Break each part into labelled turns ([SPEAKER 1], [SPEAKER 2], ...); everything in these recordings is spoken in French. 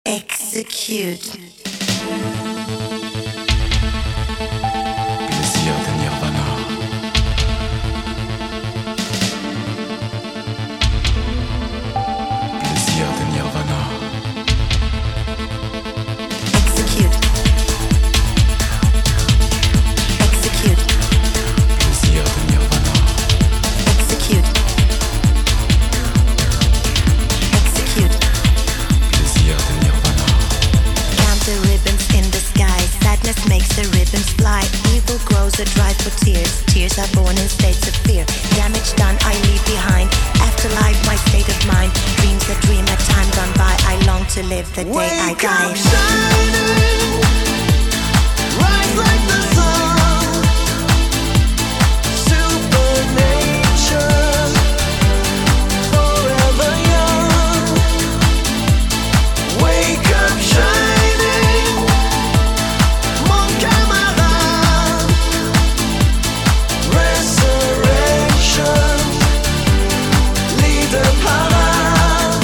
[SPEAKER 1] Execute.
[SPEAKER 2] Plaisir de Nirvana. Plaisir de Nirvana.
[SPEAKER 1] Execute. Execute.
[SPEAKER 2] Plaisir de Nirvana.
[SPEAKER 1] Execute. Execute.
[SPEAKER 2] Plaisir de Nirvana.
[SPEAKER 1] Count the ribbons in the sky. Sadness makes the ribbons fly. Evil grows a drive for tears. Tears are born in states of fear. Damage done, I leave behind. Afterlife, my state of mind. Dreams a dream, a time gone by. I long to live the day I die.
[SPEAKER 3] Wake up shining, rise like the sun. Supernature, forever young. Wake up shining, mon camarade. Resurrection, leader parade.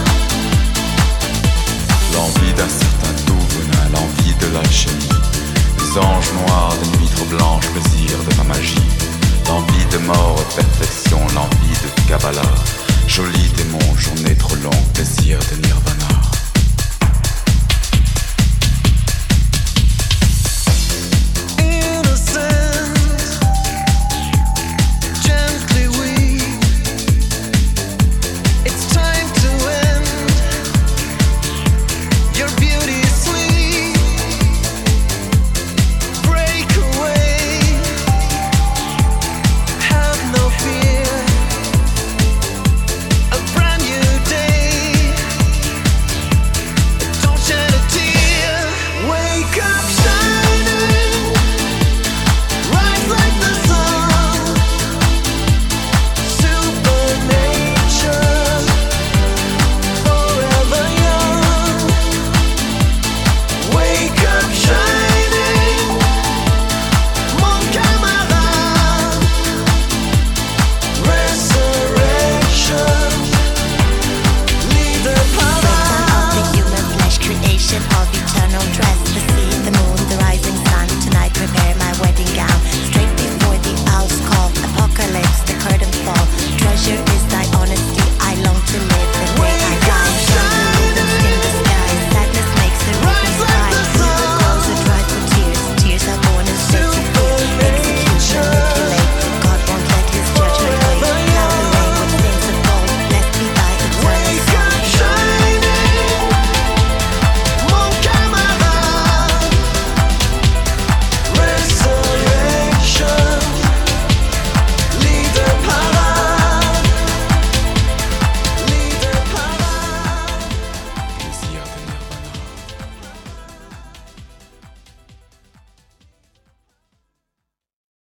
[SPEAKER 2] L'envie d'un certain tout venin, l'envie de l'alchimie. Les anges noirs de nuit trop blanche, plaisir de ma magie. L'envie de mort, perfection, l'envie de Kabbalah. Joli démon, journée trop longue, plaisir de Nirvana.